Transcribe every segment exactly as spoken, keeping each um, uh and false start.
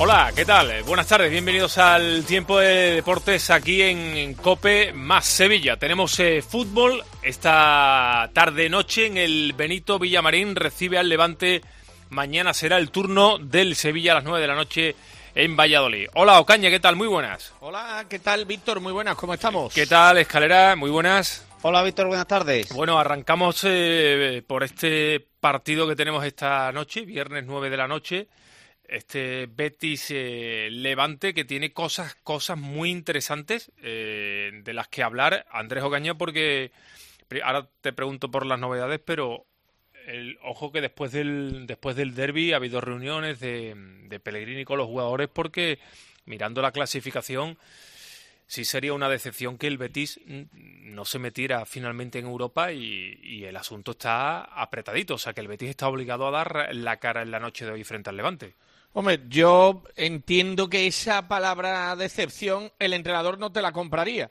Hola, ¿qué tal? Buenas tardes, bienvenidos al Tiempo de Deportes aquí en COPE más Sevilla. Tenemos eh, fútbol esta tarde-noche en el Benito Villamarín, recibe al Levante. Mañana será el turno del Sevilla a las nueve de la noche en Valladolid. Hola, Ocaña, ¿qué tal? Muy buenas. Hola, ¿qué tal, Víctor? Muy buenas, ¿cómo estamos? ¿Qué tal, Escalera? Muy buenas. Hola, Víctor, buenas tardes. Bueno, arrancamos eh, por este partido que tenemos esta noche, viernes nueve de la noche. Este Betis eh, Levante, que tiene cosas cosas muy interesantes eh, de las que hablar, Andrés Ocaña, porque ahora te pregunto por las novedades, pero el, ojo que después del después del derbi ha habido reuniones de, de Pellegrini con los jugadores, porque mirando la clasificación sí sería una decepción que el Betis no se metiera finalmente en Europa y, y el asunto está apretadito, o sea que el Betis está obligado a dar la cara en la noche de hoy frente al Levante. Hombre, yo entiendo que esa palabra decepción el entrenador no te la compraría,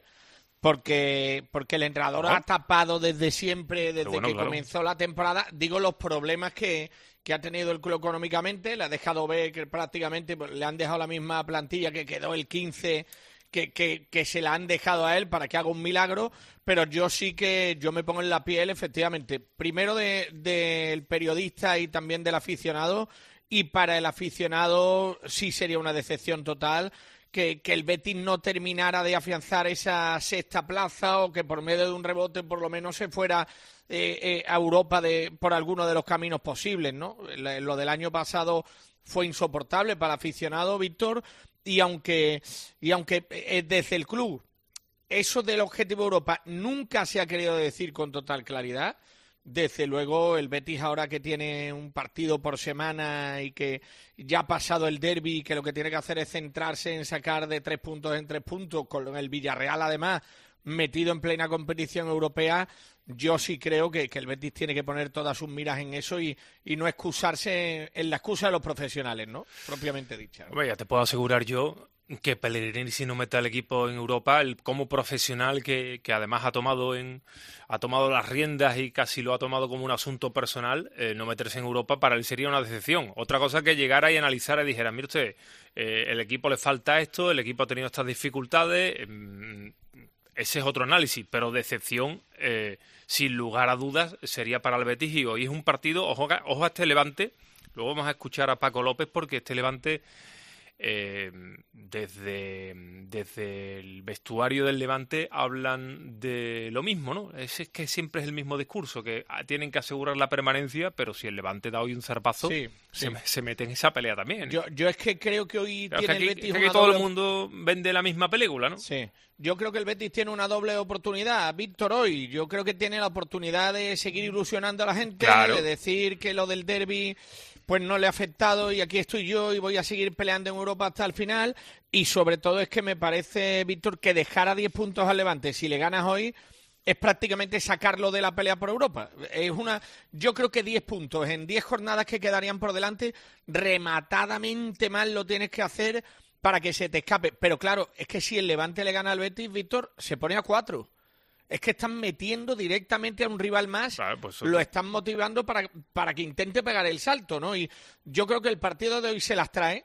porque porque el entrenador ¿No? ha tapado desde siempre, desde bueno, que claro. comenzó la temporada, digo, los problemas que, que ha tenido el club económicamente, le ha dejado ver que prácticamente pues, le han dejado la misma plantilla que quedó el quince, que, que, que se la han dejado a él para que haga un milagro, pero yo sí que yo me pongo en la piel, efectivamente, primero del de, periodista y también del aficionado. Y para el aficionado sí sería una decepción total que, que el Betis no terminara de afianzar esa sexta plaza o que por medio de un rebote por lo menos se fuera eh, eh, a Europa de, por alguno de los caminos posibles, ¿no? Lo del año pasado fue insoportable para el aficionado, Víctor, y aunque, y aunque eh, desde el club eso del objetivo Europa nunca se ha querido decir con total claridad. Desde luego el Betis ahora que tiene un partido por semana y que ya ha pasado el derbi y que lo que tiene que hacer es centrarse en sacar de tres puntos en tres puntos, con el Villarreal además metido en plena competición europea, yo sí creo que, que el Betis tiene que poner todas sus miras en eso y, y no excusarse en, en la excusa de los profesionales, ¿no? Propiamente dicha. Hombre, ya te puedo asegurar yo que Pellegrini, si no mete al equipo en Europa, el, como profesional que, que además ha tomado en ha tomado las riendas y casi lo ha tomado como un asunto personal, eh, no meterse en Europa para él sería una decepción. Otra cosa que llegara y analizara y dijera, mire usted, eh, el equipo le falta esto, el equipo ha tenido estas dificultades, eh, ese es otro análisis, pero decepción, eh, sin lugar a dudas, sería para el Betis. Y hoy es un partido, ojo, ojo a este Levante, luego vamos a escuchar a Paco López, porque este Levante... Eh, desde, desde el vestuario del Levante hablan de lo mismo, ¿no? Es, es que siempre es el mismo discurso, que tienen que asegurar la permanencia, pero si el Levante da hoy un zarpazo, sí, sí. Se, se mete en esa pelea también. Yo, yo es que creo que hoy Pero tiene es que aquí, el Betis es que una todo doble... el mundo vende la misma película, ¿no? Sí. Yo creo que el Betis tiene una doble oportunidad, Víctor, hoy. Yo creo que tiene la oportunidad de seguir ilusionando a la gente, claro. de decir que lo del derbi pues no le ha afectado y aquí estoy yo y voy a seguir peleando en Europa hasta el final. Y sobre todo es que me parece, Víctor, que dejar a diez puntos al Levante si le ganas hoy es prácticamente sacarlo de la pelea por Europa. Es una, yo creo que diez puntos en diez jornadas que quedarían por delante, rematadamente mal lo tienes que hacer para que se te escape. Pero claro, es que si el Levante le gana al Betis, Víctor, se pone a cuatro. Es que están metiendo directamente a un rival más, claro, pues, lo están motivando para, para que intente pegar el salto, ¿no? Y yo creo que el partido de hoy se las trae,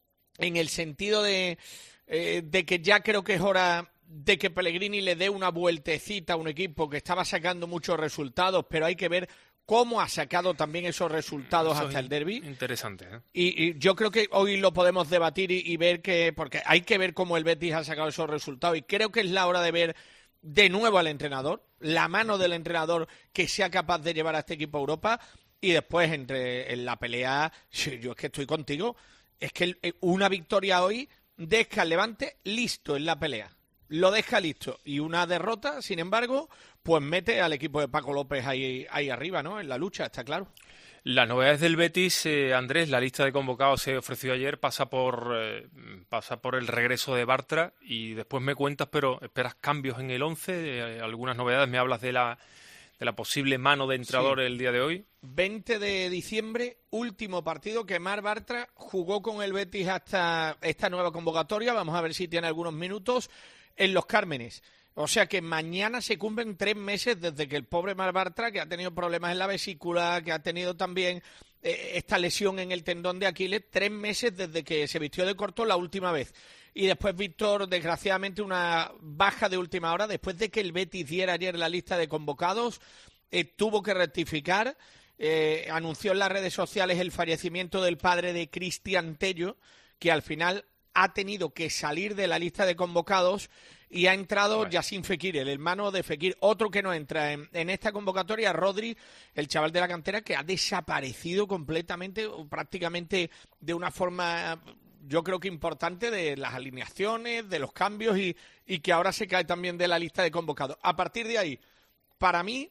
en el sentido de, eh, de que ya creo que es hora de que Pellegrini le dé una vueltecita a un equipo que estaba sacando muchos resultados, pero hay que ver cómo ha sacado también esos resultados Eso hasta el derbi. Interesante, ¿eh? Y, y yo creo que hoy lo podemos debatir y, y ver que, porque hay que ver cómo el Betis ha sacado esos resultados, y creo que es la hora de ver de nuevo al entrenador, la mano del entrenador que sea capaz de llevar a este equipo a Europa. Y después entre en la pelea, yo es que estoy contigo, es que una victoria hoy deja al Levante listo en la pelea, lo deja listo, y una derrota, sin embargo, pues mete al equipo de Paco López ahí, ahí arriba, ¿no? En la lucha, está claro. Las novedades del Betis, eh, Andrés, la lista de convocados se ofreció ayer, pasa por eh, pasa por el regreso de Bartra, y después me cuentas, pero esperas cambios en el once, eh, algunas novedades, me hablas de la de la posible mano de entrenador sí. El día de hoy. veinte de diciembre, último partido que Marc Bartra jugó con el Betis hasta esta nueva convocatoria, vamos a ver si tiene algunos minutos, en Los Cármenes. O sea que mañana se cumplen tres meses desde que el pobre Marc Bartra, que ha tenido problemas en la vesícula, que ha tenido también eh, esta lesión en el tendón de Aquiles, tres meses desde que se vistió de corto la última vez. Y después, Víctor, desgraciadamente una baja de última hora, después de que el Betis diera ayer la lista de convocados, eh, tuvo que rectificar, eh, anunció en las redes sociales el fallecimiento del padre de Cristian Tello, que al final ha tenido que salir de la lista de convocados y ha entrado bueno. Yacine Fekir, el hermano de Fekir, otro que no entra en, en esta convocatoria, Rodri, el chaval de la cantera, que ha desaparecido completamente, o prácticamente de una forma, yo creo que importante, de las alineaciones, de los cambios y, y que ahora se cae también de la lista de convocados. A partir de ahí, para mí,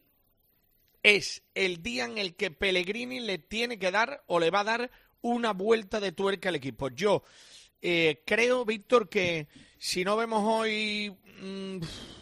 es el día en el que Pellegrini le tiene que dar o le va a dar una vuelta de tuerca al equipo. Yo eh, creo, Víctor, que si no vemos hoy mmm,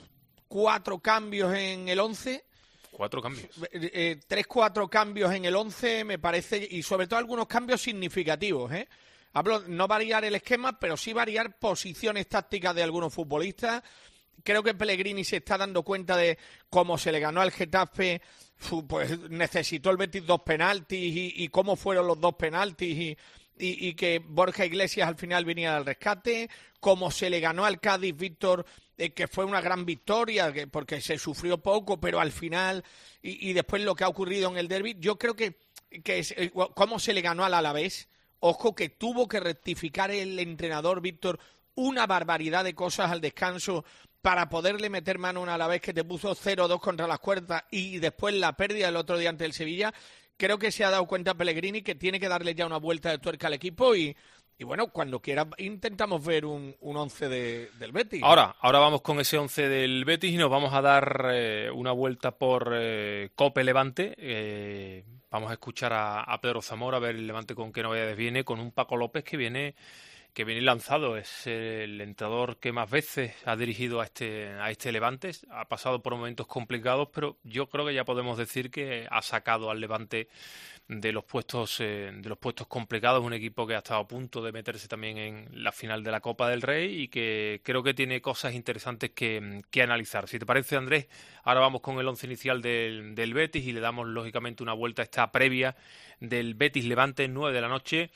cuatro cambios en el once... Cuatro cambios. Eh, eh, tres, cuatro cambios en el once, me parece, y sobre todo algunos cambios significativos, ¿eh? Hablo, no variar el esquema, pero sí variar posiciones tácticas de algunos futbolistas. Creo que Pellegrini se está dando cuenta de cómo se le ganó al Getafe, pues necesitó el Betis dos penaltis y, y cómo fueron los dos penaltis y, y, y que Borja Iglesias al final venía al rescate, cómo se le ganó al Cádiz, Víctor, eh, que fue una gran victoria, que, porque se sufrió poco, pero al final, y, y después lo que ha ocurrido en el derbi, yo creo que, que es, eh, cómo se le ganó al Alavés. Ojo que tuvo que rectificar el entrenador, Víctor, una barbaridad de cosas al descanso para poderle meter mano a un Alavés que te puso cero dos contra las cuerdas y después la pérdida el otro día ante el Sevilla. Creo que se ha dado cuenta Pellegrini que tiene que darle ya una vuelta de tuerca al equipo y, y bueno, cuando quiera intentamos ver un, un once de, del Betis. Ahora, ahora vamos con ese once del Betis y nos vamos a dar eh, una vuelta por eh, Cope Levante. Eh, vamos a escuchar a, a Pedro Zamora, a ver el Levante con qué novedades viene, con un Paco López que viene... que viene lanzado, es el entrenador que más veces ha dirigido a este a este Levante, ha pasado por momentos complicados, pero yo creo que ya podemos decir que ha sacado al Levante de los puestos eh, de los puestos complicados, un equipo que ha estado a punto de meterse también en la final de la Copa del Rey y que creo que tiene cosas interesantes que, que analizar. Si te parece, Andrés, ahora vamos con el once inicial del, del Betis y le damos lógicamente una vuelta a esta previa del Betis Levante, nueve de la noche.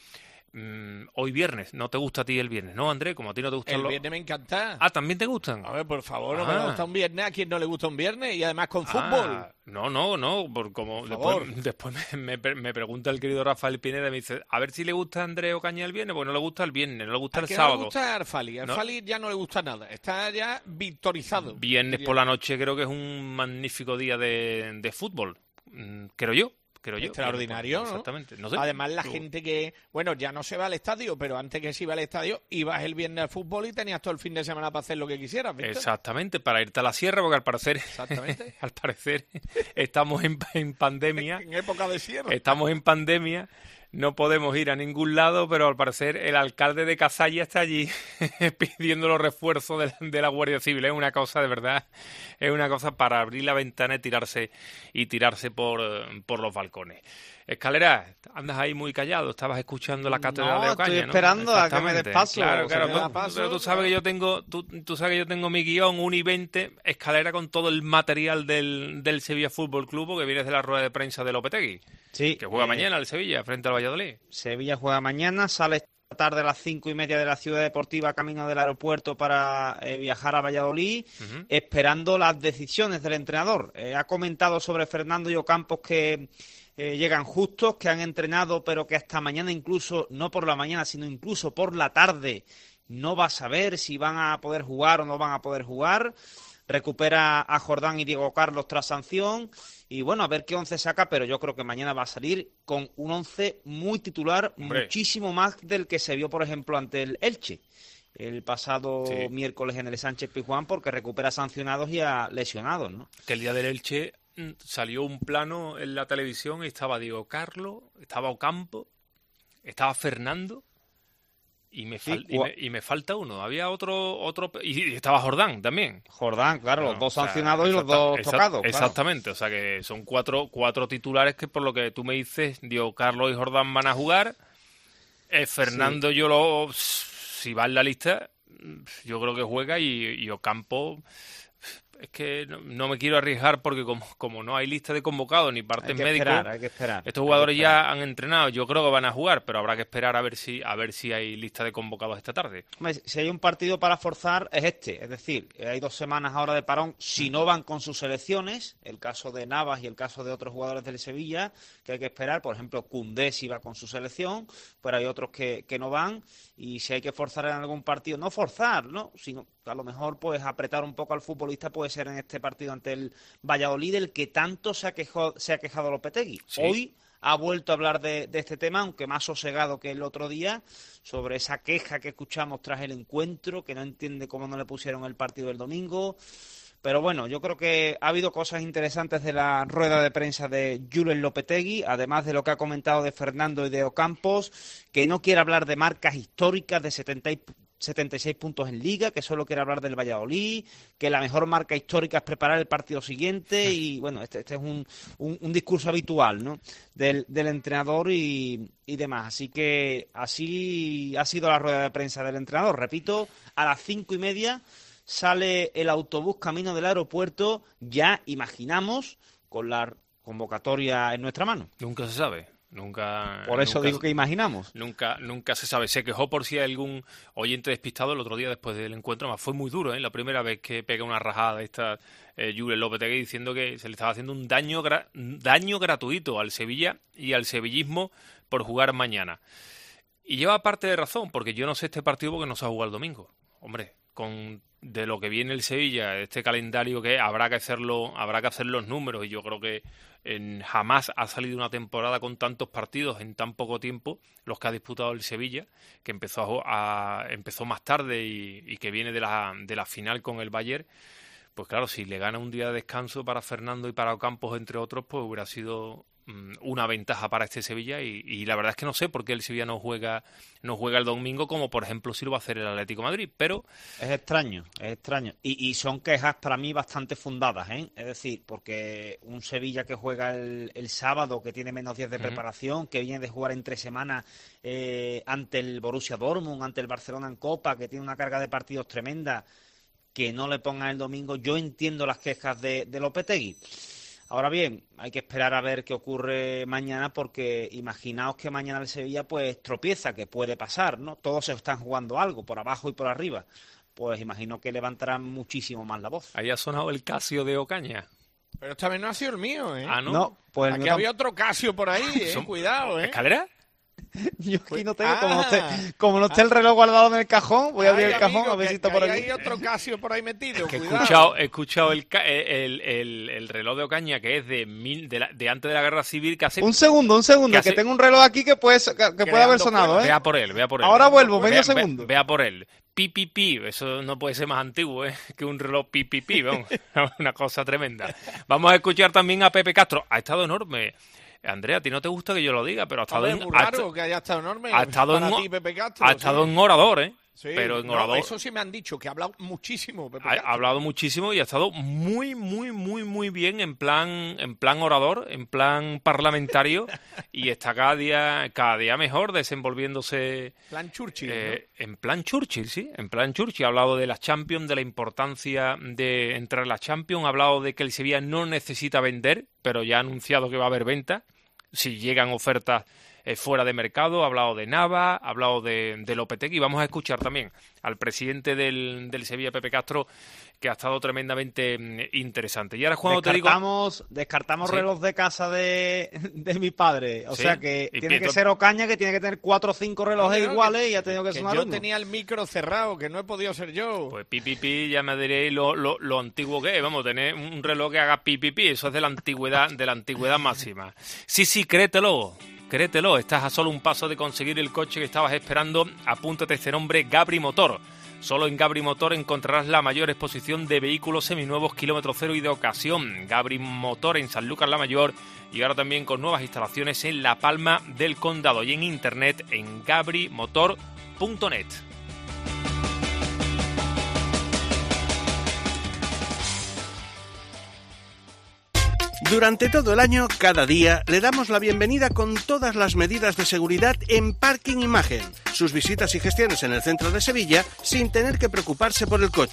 Mm, hoy viernes, ¿no te gusta a ti el viernes? ¿No, Andrés? Como a ti no te gusta el los... viernes me encanta. Ah, ¿también te gustan? A ver, por favor, no ah. me gusta un viernes. ¿A quién no le gusta un viernes? Y además con fútbol. Ah, no, no, no, por como por favor. después, después me, me, me pregunta el querido Rafael Pineda, me dice, a ver si le gusta a Andrés Ocaña el viernes, pues no le gusta el viernes, no le gusta ¿A el qué sábado. no le gusta a Arfali? A Arfali no. Ya no le gusta nada, está ya victorizado. Viernes por la noche creo que es un magnífico día de, de fútbol, creo yo. Creo yo. Extraordinario, ¿no? Exactamente. No sé. Además, la gente que, bueno, ya no se va al estadio, pero antes que se iba al estadio, ibas el viernes al fútbol y tenías todo el fin de semana para hacer lo que quisieras, ¿viste? Exactamente, para irte a la sierra, porque al parecer, Exactamente. al parecer estamos en, en pandemia. En época de sierra. Estamos en pandemia. No podemos ir a ningún lado, pero al parecer el alcalde de Casalla está allí pidiendo los refuerzos de la, de la Guardia Civil. Es una cosa, de verdad, es una cosa para abrir la ventana y tirarse y tirarse por, por los balcones. Escalera, andas ahí muy callado, estabas escuchando la cátedra no, de Ocaña, estoy esperando ¿no? a que me des paso. Claro, claro, tú, paso, pero tú sabes que yo tengo, tú, tú sabes que yo tengo mi guión, uno y veinte, Escalera con todo el material del, del Sevilla Fútbol Club, que viene de la rueda de prensa de Lopetegui. Sí. Que juega eh, mañana el Sevilla frente al Valladolid. Sevilla juega mañana, sale esta tarde a las cinco y media de la Ciudad Deportiva camino del aeropuerto para eh, viajar a Valladolid, uh-huh. esperando las decisiones del entrenador. Eh, ha comentado sobre Fernando y Ocampos que eh, llegan justos, que han entrenado, pero que hasta mañana incluso, no por la mañana, sino incluso por la tarde, no va a saber si van a poder jugar o no van a poder jugar. Recupera a Jordán y Diego Carlos tras sanción. Y bueno, a ver qué once saca, pero yo creo que mañana va a salir con un once muy titular, Hombre. muchísimo más del que se vio, por ejemplo, ante el Elche el pasado sí. miércoles en el Sánchez Pizjuán, porque recupera sancionados y a lesionados, ¿no? Que el día del Elche salió un plano en la televisión y estaba Diego Carlos, estaba Ocampo, estaba Fernando y me, fal- sí, y, me, y me falta uno. Había otro otro y estaba Jordán también. Jordán, claro, bueno, los dos sancionados o sea, y los dos exacta, tocados. Exactamente, claro. O sea que son cuatro cuatro titulares que por lo que tú me dices, Diego Carlos y Jordán van a jugar. Eh, Fernando sí. yo lo si va en la lista, yo creo que juega y, y Ocampo es que no, no me quiero arriesgar porque como, como no hay lista de convocados ni partes médicos, esperar, hay que esperar, estos jugadores ya han entrenado, yo creo que van a jugar, pero habrá que esperar a ver si a ver si hay lista de convocados esta tarde. Si hay un partido para forzar es este, es decir, hay dos semanas ahora de parón, si no van con sus selecciones, el caso de Navas y el caso de otros jugadores del Sevilla, que hay que esperar, por ejemplo, Koundé si va con su selección, pero hay otros que, que no van, y si hay que forzar en algún partido, no forzar, ¿no? Sino a lo mejor pues apretar un poco al futbolista puede ser en este partido ante el Valladolid, el que tanto se ha quejado, se ha quejado Lopetegui. Sí. Hoy ha vuelto a hablar de, de este tema, aunque más sosegado que el otro día, sobre esa queja que escuchamos tras el encuentro, que no entiende cómo no le pusieron el partido del domingo. Pero bueno, yo creo que ha habido cosas interesantes de la rueda de prensa de Julen Lopetegui, además de lo que ha comentado de Fernando y de Ocampos, que no quiere hablar de marcas históricas de setenta y setenta y seis puntos en Liga, que solo quiere hablar del Valladolid, que la mejor marca histórica es preparar el partido siguiente, y bueno, este, este es un, un, un discurso habitual, ¿no?, del, del entrenador y, y demás. Así que así ha sido la rueda de prensa del entrenador. Repito, a las cinco y media sale el autobús camino del aeropuerto, ya imaginamos, con la convocatoria en nuestra mano. Nunca se sabe. Nunca. Por eso nunca, digo que imaginamos. Nunca, nunca se sabe. Se quejó por si hay algún oyente despistado el otro día después del encuentro. Más fue muy duro, ¿eh? La primera vez que pega una rajada esta eh, Julen Lopetegui diciendo que se le estaba haciendo un daño, gra daño gratuito al Sevilla y al sevillismo por jugar mañana. Y lleva parte de razón, porque yo no sé este partido porque no se ha jugado el domingo. Hombre, con de lo que viene el Sevilla, este calendario que habrá que hacerlo, habrá que hacer los números, y yo creo que en, jamás ha salido una temporada con tantos partidos en tan poco tiempo, los que ha disputado el Sevilla, que empezó a, a empezó más tarde y, y que viene de la, de la final con el Bayern. Pues claro, si le gana un día de descanso para Fernando y para Ocampos, entre otros, pues hubiera sido una ventaja para este Sevilla, y, y la verdad es que no sé por qué el Sevilla no juega no juega el domingo, como por ejemplo si lo va a hacer el Atlético de Madrid, pero es extraño, es extraño y, y son quejas para mí bastante fundadas, ¿eh? Es decir, porque un Sevilla que juega el, el sábado, que tiene menos días de preparación, uh-huh. que viene de jugar entre semanas eh, ante el Borussia Dortmund, ante el Barcelona en Copa, que tiene una carga de partidos tremenda, que no le pongan el domingo. Yo entiendo las quejas de, de Lopetegui. Ahora bien, hay que esperar a ver qué ocurre mañana, porque imaginaos que mañana el Sevilla pues tropieza, que puede pasar, ¿no? Todos se están jugando algo, por abajo y por arriba. Pues imagino que levantarán muchísimo más la voz. Ahí ha sonado el Casio de Ocaña. Pero esta vez no ha sido el mío, ¿eh? Ah, ¿no? No, pues aquí había otro Casio por ahí, ¿eh? ¿Son... Cuidado, ¿eh? ¿Escalera? Yo aquí no tengo, ah, como, no esté, como no esté el reloj guardado en el cajón, voy a abrir ay, el cajón amigo, a ver que, si está que por hay aquí. Hay otro Casio por ahí metido, es que he cuidado. escuchado, he escuchado el, el, el, el reloj de Ocaña, que es de, mil, de, la, de antes de la Guerra Civil, que hace... Un segundo, un segundo, que, hace... que tengo un reloj aquí que puede, que, que puede haber sonado, ¿eh? Vea por él, vea por él. Ahora vuelvo, medio vea, segundo. Vea, vea por él. Pi, pi, pi, eso no puede ser más antiguo, ¿eh? Que un reloj pi, pi, pi, vamos. Una cosa tremenda. Vamos a escuchar también a Pepe Castro. Ha estado enorme. Andrea, a ti no te gusta que yo lo diga, pero ha estado en... Es muy raro que haya estado enorme. Ha estado, en, ti, Pepe Castro, ha sí. estado en orador, ¿eh? Sí, pero en no, orador... eso sí me han dicho, que ha hablado muchísimo, Pepe ha, Castro. ha hablado muchísimo y ha estado muy, muy, muy, muy bien en plan en plan orador, en plan parlamentario, y está cada día cada día mejor desenvolviéndose... Plan Churchill, eh, ¿no? En plan Churchill, sí, en plan Churchill. Ha hablado de las Champions, de la importancia de entrar en las Champions, ha hablado de que el Sevilla no necesita vender, pero ya ha anunciado que va a haber venta si llegan ofertas eh, fuera de mercado. Ha hablado de Nava, ha hablado de, de Lopetegui. Vamos a escuchar también al presidente del, del Sevilla, Pepe Castro, que ha estado tremendamente mm, interesante. Y ahora, cuando descartamos, te digo... Descartamos ¿Sí? reloj de casa de, de mi padre. O ¿Sí? sea que Y tiene Pieto... que ser Ocaña, que tiene que tener cuatro o cinco relojes no, no, iguales que, y ha tenido que, que sonar yo uno. tenía el micro cerrado, que no he podido ser yo. Pues pi, pi, pi, ya me diréis lo, lo, lo antiguo que es. Vamos, tener un reloj que haga pi, pi, pi. Eso es de la antigüedad, de la antigüedad máxima. Sí, sí, créetelo. Créetelo, estás a solo un paso de conseguir el coche que estabas esperando. Apúntate este nombre, Gabri Motor. Solo en Gabri Motor encontrarás la mayor exposición de vehículos seminuevos, kilómetro cero y de ocasión. Gabri Motor en Sanlúcar la Mayor, y ahora también con nuevas instalaciones en La Palma del Condado y en internet en gabri motor punto net. Durante todo el año, cada día, le damos la bienvenida con todas las medidas de seguridad en Parking Imagen. Sus visitas y gestiones en el centro de Sevilla sin tener que preocuparse por el coche.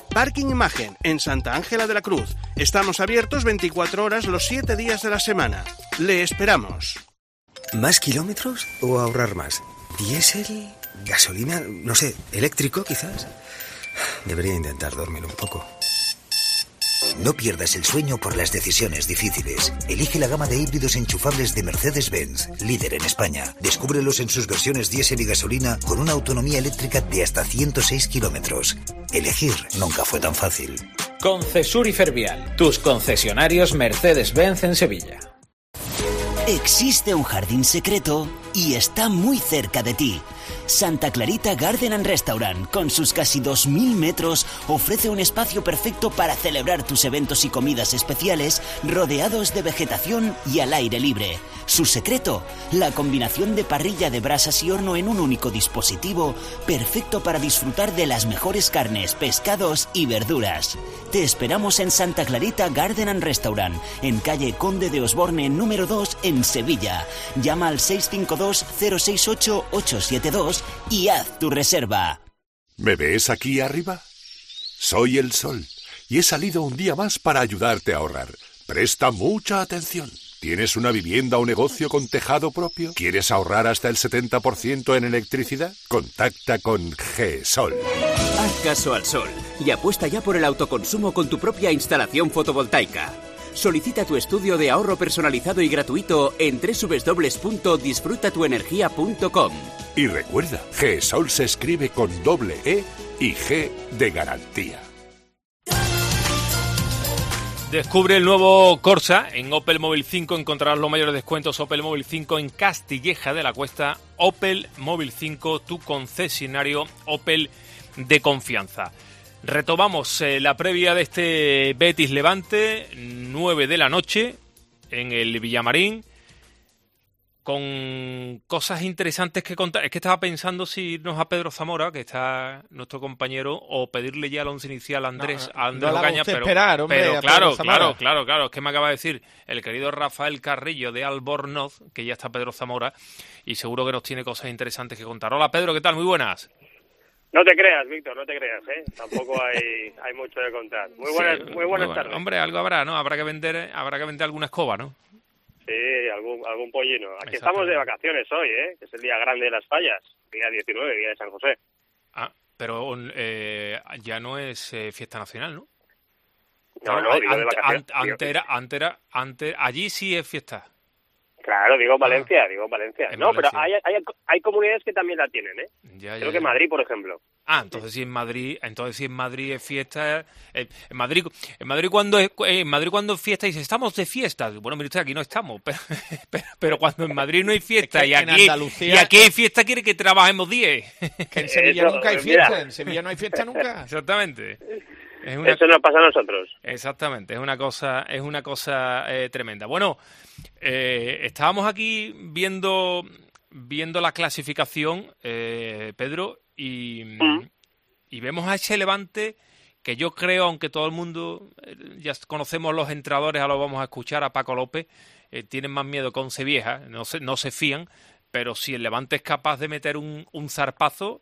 Parking Imagen, en Santa Ángela de la Cruz. Estamos abiertos veinticuatro horas los siete días de la semana. Le esperamos. ¿Más kilómetros o ahorrar más? ¿Diésel? ¿Gasolina? No sé, ¿eléctrico quizás? Debería intentar dormir un poco. No pierdas el sueño por las decisiones difíciles. Elige la gama de híbridos enchufables de Mercedes-Benz, líder en España. Descúbrelos en sus versiones diésel y gasolina con una autonomía eléctrica de hasta ciento seis kilómetros. Elegir nunca fue tan fácil. Concesur y Fervial, tus concesionarios Mercedes-Benz en Sevilla. Existe un jardín secreto y está muy cerca de ti. Santa Clarita Garden and Restaurant, con sus casi dos mil metros, ofrece un espacio perfecto para celebrar tus eventos y comidas especiales, rodeados de vegetación y al aire libre. Su secreto, la combinación de parrilla de brasas y horno en un único dispositivo, perfecto para disfrutar de las mejores carnes, pescados y verduras. Te esperamos en Santa Clarita Garden and Restaurant, en calle Conde de Osborne número dos, en Sevilla. Llama al seis cinco dos, cero seis ocho, ocho siete dos y haz tu reserva. ¿Me ves aquí arriba? Soy el sol y he salido un día más para ayudarte a ahorrar. Presta mucha atención. ¿Tienes una vivienda o negocio con tejado propio? ¿Quieres ahorrar hasta el setenta por ciento en electricidad? Contacta con GESOL. Haz caso al sol y apuesta ya por el autoconsumo con tu propia instalación fotovoltaica. Solicita tu estudio de ahorro personalizado y gratuito en doble u doble u doble u punto disfruta tu energía punto com. Y recuerda, GESOL se escribe con doble E y G de garantía. Descubre el nuevo Corsa. En Opel Móvil cinco encontrarás los mayores descuentos Opel Móvil cinco en Castilleja de la Cuesta. Opel Móvil cinco, tu concesionario Opel de confianza. Retomamos eh, la previa de este Betis Levante, nueve de la noche, en el Villamarín, con cosas interesantes que contar. Es que estaba pensando si irnos a Pedro Zamora, que está nuestro compañero, o pedirle ya el once inicial a Andrés, no, a Andrés no Ocaña, pero, esperar, hombre, pero claro, Zamora. claro, claro, claro, es que me acaba de decir el querido Rafael Carrillo de Albornoz, que ya está Pedro Zamora, y seguro que nos tiene cosas interesantes que contar. Hola Pedro, ¿qué tal? Muy buenas. No te creas, Víctor, no te creas, ¿eh? Tampoco hay, hay mucho de contar. Muy buenas, sí, muy buenas muy tardes. Bueno. Hombre, algo habrá, ¿no? Habrá que vender, habrá que vender alguna escoba, ¿no? Sí, algún, algún pollino. Aquí estamos de vacaciones hoy, ¿eh? Que es el día grande de las fallas, día diecinueve, día de San José. Ah, pero eh, ya no es eh, fiesta nacional, ¿no? No, claro, no, digo ante, de vacaciones. Ante, ante era, ante era, ante, allí sí es fiesta. Claro, digo en Valencia, ah, digo en Valencia. En no, Valencia. pero hay, hay, hay comunidades que también la tienen, ¿eh? Ya, ya, Creo ya. que Madrid, por ejemplo. Ah, entonces si en Madrid, entonces si en Madrid es fiesta, eh, en Madrid, en Madrid cuando es, eh, en Madrid cuando es fiesta dice estamos de fiesta. Bueno, mire usted, aquí no estamos, pero, pero, pero cuando en Madrid no hay fiesta es que y aquí Andalucía, y aquí hay fiesta quiere que trabajemos diez. Que en Sevilla Eso, nunca hay mira. fiesta, en Sevilla no hay fiesta nunca. Exactamente. Es una, Eso nos pasa a nosotros. Exactamente, es una cosa, es una cosa eh, tremenda. Bueno, eh, estábamos aquí viendo viendo la clasificación, eh, Pedro, y, Mm. y vemos a ese Levante que yo creo, aunque todo el mundo eh, ya conocemos los entrenadores, ahora lo vamos a escuchar a Paco López, eh, tienen más miedo que once viejas, no se, no se fían, pero si el Levante es capaz de meter un, un zarpazo,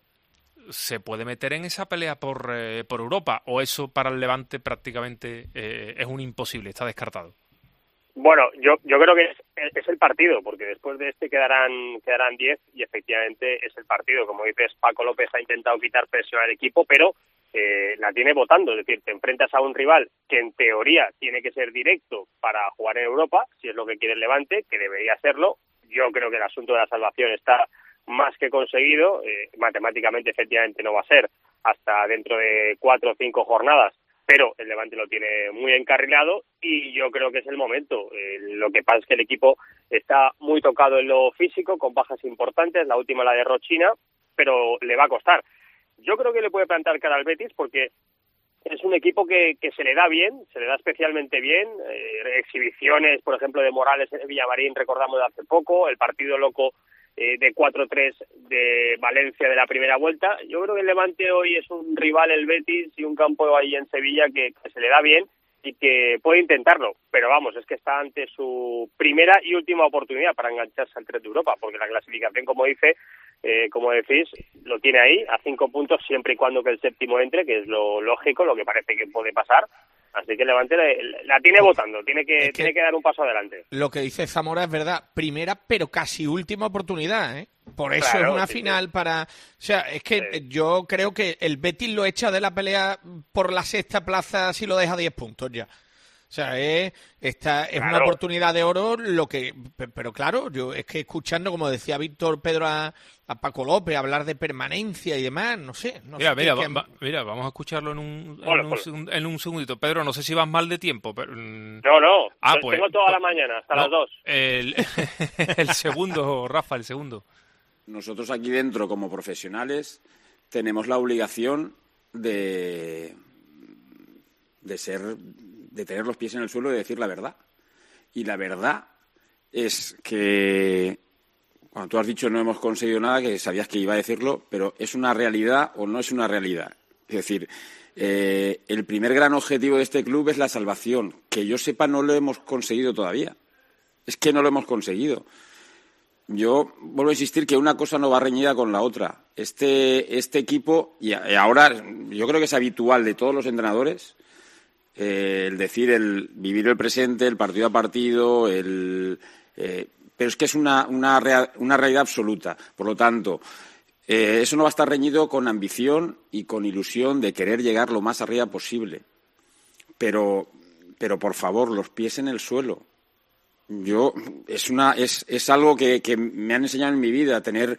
se puede meter en esa pelea por, eh, por Europa, o eso para el Levante prácticamente eh, es un imposible, está descartado. Bueno, yo yo creo que es, es el partido, porque después de este quedarán quedarán diez y efectivamente es el partido. Como dices, Paco López ha intentado quitar presión al equipo, pero eh, la tiene votando. Es decir, te enfrentas a un rival que en teoría tiene que ser directo para jugar en Europa, si es lo que quiere el Levante, que debería serlo. Yo creo que el asunto de la salvación está más que conseguido. Eh, matemáticamente, efectivamente, no va a ser hasta dentro de cuatro o cinco jornadas, pero el Levante lo tiene muy encarrilado y yo creo que es el momento. Eh, lo que pasa es que el equipo está muy tocado en lo físico, con bajas importantes, la última la de Rochina, pero le va a costar. Yo creo que le puede plantar cara al Betis porque es un equipo que, que se le da bien, se le da especialmente bien. Eh, exhibiciones, por ejemplo, de Morales en Villamarín, recordamos de hace poco, el partido loco eh, de cuatro tres de Valencia de la primera vuelta. Yo creo que el Levante hoy es un rival, el Betis, y un campo ahí en Sevilla que, que se le da bien y que puede intentarlo. Pero vamos, es que está ante su primera y última oportunidad para engancharse al tres de Europa, porque la clasificación, como dice, eh, como decís, lo tiene ahí a cinco puntos siempre y cuando que el séptimo entre, que es lo lógico, lo que parece que puede pasar. Así que el Levante la, la tiene votando, tiene que, que tiene que dar un paso adelante. Lo que dice Zamora es verdad, primera pero casi última oportunidad, ¿eh? Por eso Claro, es una sí, final sí. para... O sea, es que Sí. yo creo que el Betis lo echa de la pelea por la sexta plaza si lo deja a diez puntos ya. O sea, es, esta, es una Claro. oportunidad de oro, lo que, pe- pero claro, yo es que escuchando, como decía Víctor Pedro a, a Paco López, hablar de permanencia y demás, no sé. No Mira, sé mira, qué- va- qué- va- mira, vamos a escucharlo en un, en, Hola, un, hola. segun- en un segundito. Pedro, no sé si vas mal de tiempo. Pero, mm, No, no, Ah, yo pues, tengo toda la mañana, hasta no, las dos. El, el segundo, Rafa, el segundo. Nosotros aquí dentro, como profesionales, tenemos la obligación de, de ser, de tener los pies en el suelo y decir la verdad. Y la verdad es que, cuando tú has dicho no hemos conseguido nada, que sabías que iba a decirlo, pero ¿es una realidad o no es una realidad? Es decir, eh, el primer gran objetivo de este club es la salvación. Que yo sepa, no lo hemos conseguido todavía. Es que no lo hemos conseguido. Yo vuelvo a insistir que una cosa no va reñida con la otra. Este, este equipo, y ahora yo creo que es habitual de todos los entrenadores, eh, el decir, el vivir el presente, el partido a partido, el, eh, pero es que es una, una, rea, una realidad absoluta. Por lo tanto, eh, eso no va a estar reñido con ambición y con ilusión de querer llegar lo más arriba posible. Pero, pero por favor, los pies en el suelo. Yo es una es, es algo que, que me han enseñado en mi vida a tener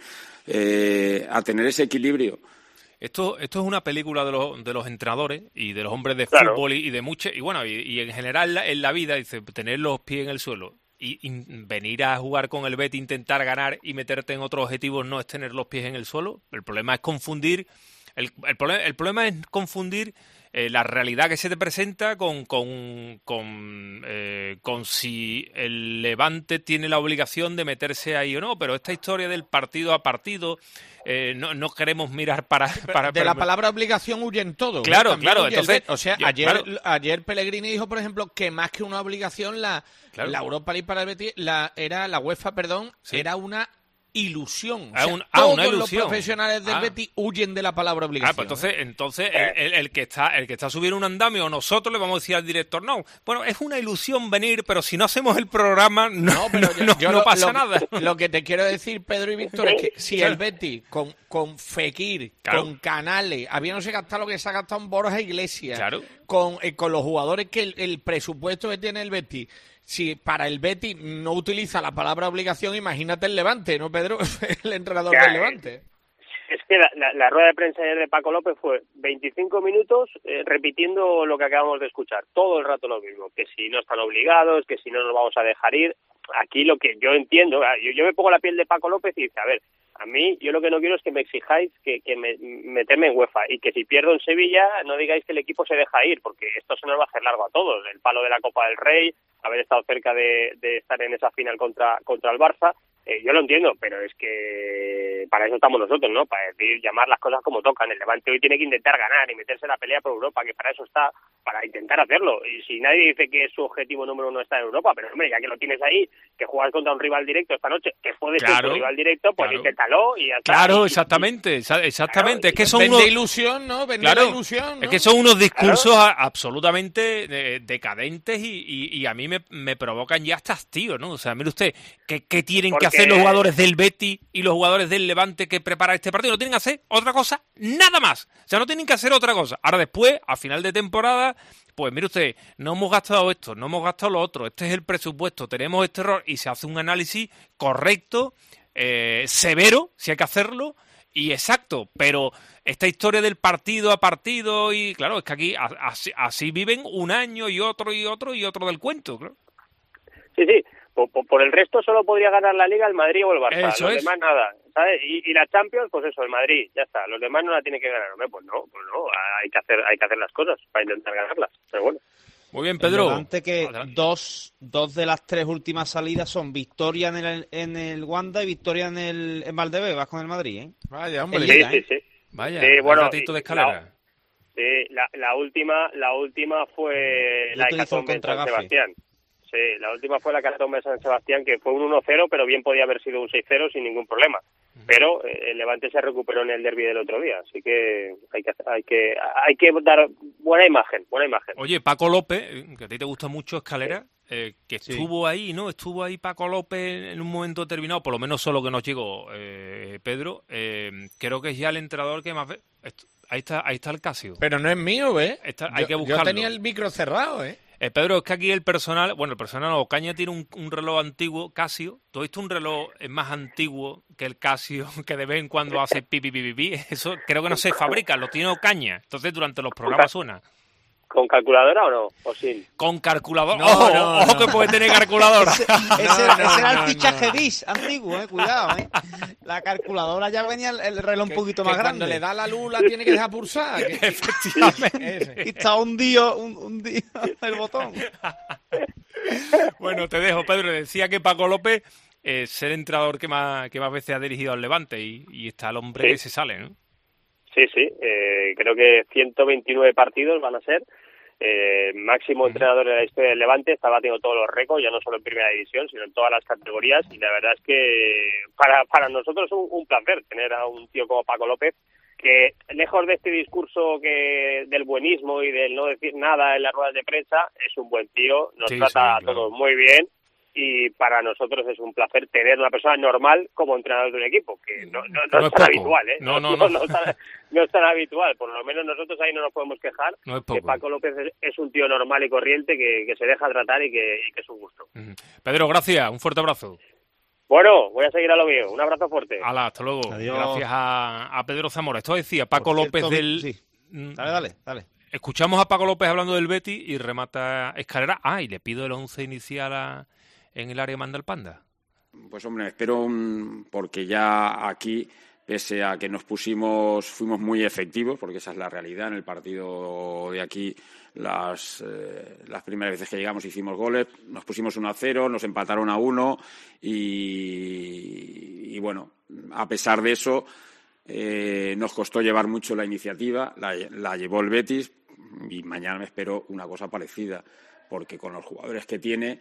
eh, a tener ese equilibrio. Esto, esto es una película de los, de los entrenadores y de los hombres de Claro. fútbol y, y de mucho y bueno y, y en general la- en la vida, dice, tener los pies en el suelo y, y venir a jugar con el Betis, intentar ganar y meterte en otros objetivos no es tener los pies en el suelo. El problema es confundir el, el, problema, el problema es confundir eh, la realidad que se te presenta con con, con, eh, con si el Levante tiene la obligación de meterse ahí o no, pero esta historia del partido a partido, eh, no, no queremos mirar para... para de para- la palabra obligación huyen todos. ¿eh? Claro, También claro, huye el entonces, Betis. O sea, yo- ayer, claro. ayer Pellegrini dijo, por ejemplo, que más que una obligación, la, Claro. la Europa League para el Betis, la, era, la UEFA, perdón, Sí. era una ilusión. Ah, O sea, un- ah, todos una los ilusión. profesionales del Ah. Betis huyen de la palabra Ah, obligación. pues entonces, entonces el, el- el que está el que está subiendo un andamio, o nosotros le vamos a decir al director, no, bueno, es una ilusión venir, pero si no hacemos el programa, no, No, pero no, yo- no- yo no lo- pasa lo- nada. Lo que te quiero decir, Pedro y Víctor, es que si Claro. el Betis con, con Fekir, Claro. con Canales, habiéndose gastado lo que se ha gastado en Borja Iglesias, Claro. con, eh, con los jugadores que el, el presupuesto que tiene el Betis, si para el Betis no utiliza la palabra obligación, imagínate el Levante, ¿no, Pedro? El entrenador Ya, del eh, Levante. Es que la, la, la rueda de prensa ayer de Paco López fue veinticinco minutos eh, repitiendo lo que acabamos de escuchar, todo el rato lo mismo, que si no están obligados, que si no nos vamos a dejar ir. Aquí lo que yo entiendo, ah, yo, yo me pongo la piel de Paco López y dice, a ver, a mí yo lo que no quiero es que me exijáis que, que me, meterme en UEFA y que si pierdo en Sevilla no digáis que el equipo se deja ir, porque esto se nos va a hacer largo a todos, el palo de la Copa del Rey, haber estado cerca de, de estar en esa final contra, contra el Barça. Eh, yo lo entiendo, pero es que para eso estamos nosotros, ¿no? Para decir, llamar las cosas como tocan. El Levante hoy tiene que intentar ganar y meterse en la pelea por Europa, que para eso está, para intentar hacerlo. Y si nadie dice que su objetivo número uno está en Europa, pero hombre, ya que lo tienes ahí, que juegas contra un rival directo esta noche, que puede ser Claro, tu rival directo, pues claro. inténtalo y ya está. Claro, Y- exactamente, exa- exactamente. Claro, es que son Vende unos ilusión, ¿no? Vende Claro, la ilusión, ¿no? es que son unos discursos a- absolutamente eh, decadentes y, y- y a mí me, me provocan ya hasta hastío, ¿no? O sea, mire usted, ¿qué, qué tienen Porque- que hacer los jugadores del Betis y los jugadores del Levante que preparan este partido? No tienen que hacer otra cosa, nada más. O sea, no tienen que hacer otra cosa. Ahora después, a final de temporada, pues mire usted, no hemos gastado esto, no hemos gastado lo otro, este es el presupuesto, tenemos este error y se hace un análisis correcto, eh, severo, si hay que hacerlo, y exacto, pero esta historia del partido a partido y claro, es que aquí a- así, así viven un año y otro y otro y otro del cuento, claro. Sí, sí. Por, por- por el resto solo podría ganar la Liga el Madrid o el Barça. Eso los es. demás nada, ¿sabes? Y, y la Champions, pues eso, el Madrid, ya está. Los demás no la tienen que ganar. Hombre, pues no, pues no. Hay que hacer, hay que hacer las cosas para intentar ganarlas. Pero bueno. Muy bien, El Pedro. Levante que Adelante. dos, dos de las tres últimas salidas son victoria en el, en el Wanda y victoria en el en Valdebebas con el Madrid, ¿eh? Vaya, hombre. En Sí, Liga, sí, ¿eh? sí. Vaya, Sí, bueno, un ratito de y- escalera. Sí, la, la última, la última fue Yo la utilizo el hecatombe en San contragafe. Sebastián. Sí, la última fue la hecatombe de San Sebastián, que fue un uno cero, pero bien podía haber sido un seis cero sin ningún problema. pero eh, el Levante se recuperó en el derbi del otro día, así que hay que hay que hay que dar buena imagen, buena imagen. Oye, Paco López, que a ti te gusta mucho Escalera, eh, que estuvo sí. ahí, ¿no? Estuvo ahí Paco López en un momento determinado, por lo menos solo que nos llegó eh, Pedro, eh, creo que es ya el entrenador que más ve. Ahí está, ahí está el Casio. Pero no es mío, ¿eh? Está, hay yo, que buscarlo. Yo tenía el micro cerrado, ¿eh? Eh, Pedro, es que aquí el personal, bueno, el personal no, Caña tiene un, un reloj antiguo, Casio. ¿Tú has visto un reloj más antiguo que el Casio, que de vez en cuando hace pi, pi, pi, pi, pi? Eso creo que no se fabrica, lo tiene Ocaña. Entonces durante los programas suena. ¿Con calculadora o no? ¿O sin? Con calculadora. No, ¡Ojo! no, ¡Ojo no. que puede tener calculadora! Ese, ese, no, ese era el fichaje no, no. bis antiguo, eh, cuidado, eh. La calculadora ya venía el, el reloj que, un poquito que más cuando grande. le da la luz la tiene que dejar pulsar. Que, Efectivamente. Y está hundido, un, hundido el botón. Bueno, te dejo, Pedro. Decía que Paco López es el entrenador que más, que más veces ha dirigido al Levante y, y está el hombre sí. que se sale, ¿no? Sí, sí. Eh, creo que ciento veintinueve partidos van a ser. Eh, máximo uh-huh. entrenador en la historia del Levante, está batiendo todos los récords, ya no solo en primera división, sino en todas las categorías, y la verdad es que para, para nosotros es un, un placer tener a un tío como Paco López, que lejos de este discurso que del buenismo y del no decir nada en las ruedas de prensa, es un buen tío, nos sí, trata sí, a claro. todos muy bien, y para nosotros es un placer tener una persona normal como entrenador de un equipo, que no, no, no, no es tan habitual, ¿eh? No, no, no. no. No, no, es tan, no es tan habitual, por lo menos nosotros ahí no nos podemos quejar, no es que Paco López es, es un tío normal y corriente que, que se deja tratar y que, y que es un gusto. Uh-huh. Pedro, gracias, un fuerte abrazo. Bueno, voy a seguir a lo mío, un abrazo fuerte. Hala, hasta luego. Adiós. Gracias a, a Pedro Zamora. Esto decía Paco por López cierto, del... Sí. Dale, dale, dale. Escuchamos a Paco López hablando del Betis y remata Escalera. Ah, y le pido el once inicial a... en el área manda el Panda. Pues hombre, espero un... porque ya aquí, pese a que nos pusimos, fuimos muy efectivos, porque esa es la realidad, en el partido de aquí, las, eh, las primeras veces que llegamos hicimos goles, nos pusimos uno a cero, nos empataron a uno y, y bueno, a pesar de eso, eh, nos costó llevar mucho la iniciativa, la, la llevó el Betis y mañana me espero una cosa parecida, porque con los jugadores que tiene...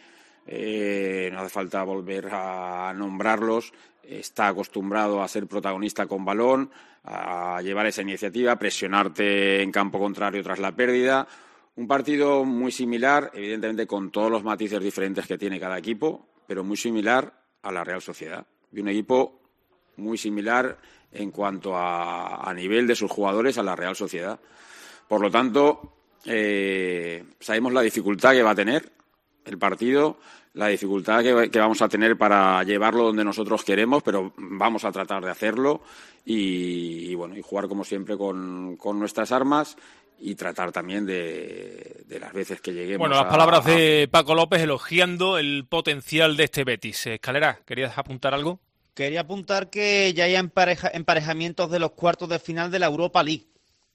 Eh, no hace falta volver a nombrarlos, está acostumbrado a ser protagonista con balón, a llevar esa iniciativa, a presionarte en campo contrario tras la pérdida. Un partido muy similar, evidentemente con todos los matices diferentes que tiene cada equipo, pero muy similar a la Real Sociedad. Y un equipo muy similar en cuanto a, a nivel de sus jugadores a la Real Sociedad. Por lo tanto, eh, sabemos la dificultad que va a tener el partido, la dificultad que, que vamos a tener para llevarlo donde nosotros queremos, pero vamos a tratar de hacerlo y, y bueno, y jugar como siempre con, con nuestras armas y tratar también de, de las veces que lleguemos. Bueno, las a, palabras a... de Paco López elogiando el potencial de este Betis. Escalera, ¿querías apuntar algo? Quería apuntar que ya hay empareja, emparejamientos de los cuartos de final de la Europa League.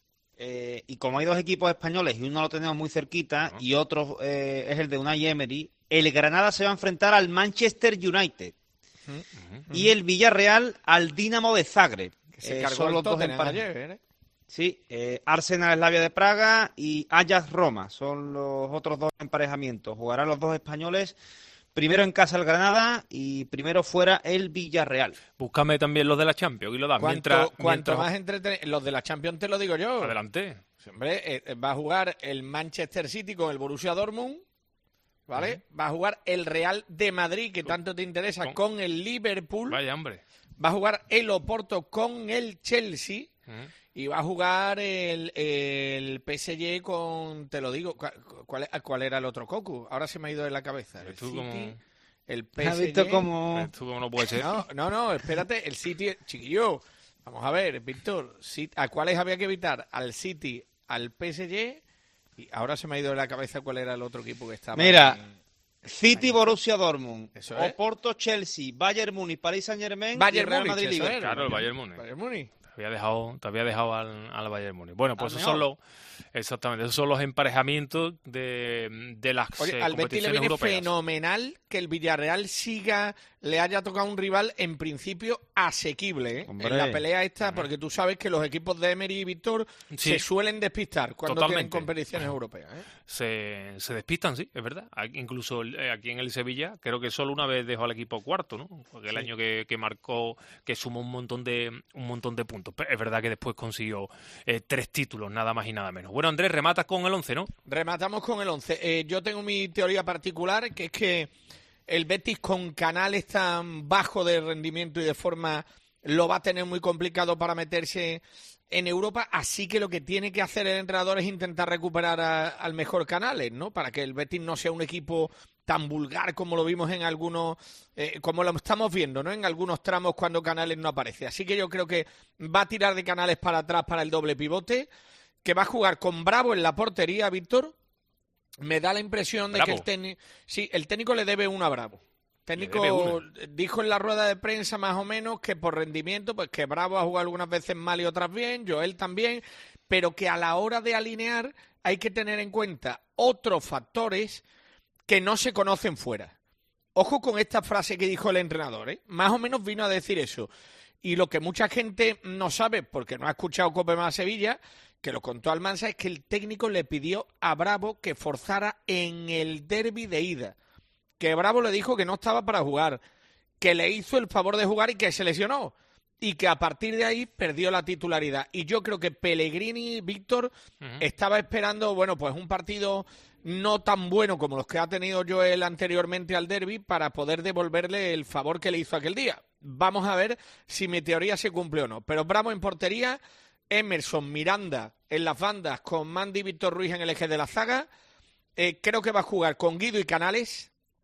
Eh, y como hay dos equipos españoles y uno lo tenemos muy cerquita uh-huh. y otro eh, es el de Unai Emery, el Granada se va a enfrentar al Manchester United uh-huh. Uh-huh. y el Villarreal al Dinamo de Zagreb. Que se eh, cargó son el los dos Tottenham empareja- ayer, ¿eh? Sí, eh, Arsenal Slavia de Praga y Ajax Roma son los otros dos emparejamientos. Jugarán los dos españoles. Primero en casa el Granada y primero fuera el Villarreal. Búscame también los de la Champions y lo das. Cuanto, mientras, cuanto mientras... más entretenidos. Los de la Champions te lo digo yo. Adelante. Hombre, eh, va a jugar el Manchester City con el Borussia Dortmund, ¿vale? Uh-huh. Va a jugar el Real de Madrid, que tanto te interesa, con, con el Liverpool. Vaya, hombre. Va a jugar el Oporto con el Chelsea. Uh-huh. Y va a jugar el, el P S G con, te lo digo, ¿cuál, cuál, cuál era el otro Cocu? Ahora se me ha ido de la cabeza. El City, como... el P S G. ¿Has visto cómo... ¿Tú cómo no puede ser? No, no, no, espérate, el City, chiquillo, vamos a ver, Víctor, ¿a cuáles había que evitar? Al City, al P S G, y ahora se me ha ido de la cabeza cuál era el otro equipo que estaba. Mira, en... City, ahí. Borussia Dortmund, eso es. Oporto, Chelsea, Bayern Múnich, Paris Saint-Germain Bayern y Real Múnich, Madrid eso Liverpool. era. Claro, el Bayern Múnich. Bayern Múnich. Te había dejado, te había dejado al, al Bayern Múnich. Bueno, pues esos son los, exactamente, esos son los emparejamientos de, de las Oye, eh, al Betis le viene europeas. fenomenal que el Villarreal siga, le haya tocado un rival en principio asequible, ¿eh? En la pelea esta, porque tú sabes que los equipos de Emery y Víctor sí. se suelen despistar cuando Totalmente. tienen competiciones europeas, ¿eh? Se, se despistan, sí, es verdad. Incluso el el, aquí en el Sevilla, creo que solo una vez dejó al equipo cuarto, ¿no? Porque el sí. año que, que marcó, que sumó un montón de un montón de puntos. Pero es verdad que después consiguió eh, tres títulos, nada más y nada menos. Bueno, Andrés, rematas con el once, ¿no? Rematamos con el once. Eh, yo tengo mi teoría particular, que es que el Betis con Canales tan bajo de rendimiento y de forma lo va a tener muy complicado para meterse en Europa, así que lo que tiene que hacer el entrenador es intentar recuperar a, al mejor Canales, ¿no? Para que el Betis no sea un equipo tan vulgar como lo vimos en algunos, eh, como lo estamos viendo, ¿no? En algunos tramos cuando Canales no aparece. Así que yo creo que va a tirar de Canales para atrás para el doble pivote, que va a jugar con Bravo en la portería, Víctor. Me da la impresión de Bravo. que el técnico, sí, el técnico le debe una a Bravo. El técnico dijo en la rueda de prensa más o menos que por rendimiento, pues que Bravo ha jugado algunas veces mal y otras bien, Joel también, pero que a la hora de alinear hay que tener en cuenta otros factores que no se conocen fuera. Ojo con esta frase que dijo el entrenador, ¿eh? Más o menos vino a decir eso. Y lo que mucha gente no sabe, porque no ha escuchado Cope Más Sevilla, que lo contó Almansa, es que el técnico le pidió a Bravo que forzara en el derbi de ida. Que Bravo le dijo que no estaba para jugar, que le hizo el favor de jugar y que se lesionó, y que a partir de ahí perdió la titularidad. Y yo creo que Pellegrini, Víctor, uh-huh. estaba esperando, bueno, pues un partido no tan bueno como los que ha tenido Joel anteriormente al derbi para poder devolverle el favor que le hizo aquel día. Vamos a ver si mi teoría se cumple o no. Pero Bravo en portería, Emerson, Miranda en las bandas con Mandy y Víctor Ruiz en el eje de la zaga. Eh, creo que va a jugar con Guido y Canales.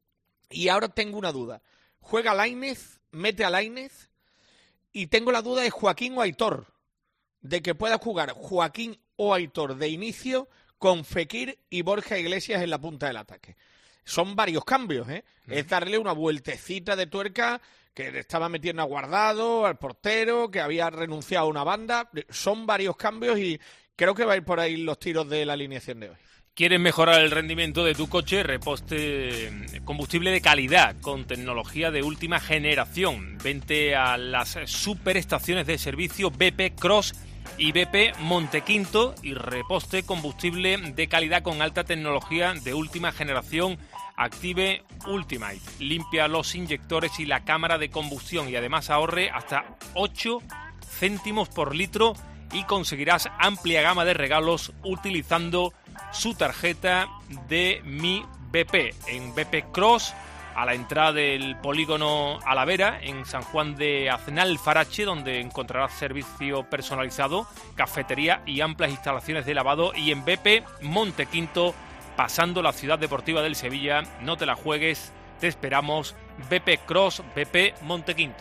Y ahora tengo una duda. Juega Lainez, mete a Lainez, y tengo la duda de Joaquín o Aitor, de que pueda jugar Joaquín o Aitor de inicio con Fekir y Borja Iglesias en la punta del ataque. Son varios cambios, ¿eh? Mm. Es darle una vueltecita de tuerca que estaba metiendo a Guardado, al portero, que había renunciado a una banda. Son varios cambios y creo que va a ir por ahí los tiros de la alineación de hoy. ¿Quieres mejorar el rendimiento de tu coche? Reposte combustible de calidad con tecnología de última generación. Vente a las superestaciones de servicio B P Cross y B P Montequinto y reposte combustible de calidad con alta tecnología de última generación Active Ultimate. Limpia los inyectores y la cámara de combustión y además ahorre hasta ocho céntimos por litro y conseguirás amplia gama de regalos utilizando su tarjeta de Mi B P en B P Cross, a la entrada del polígono Alavera en San Juan de Aznalfarache, donde encontrarás servicio personalizado, cafetería y amplias instalaciones de lavado, y en B P Montequinto, pasando la ciudad deportiva del Sevilla. No te la juegues, te esperamos. B P Cross, B P Montequinto.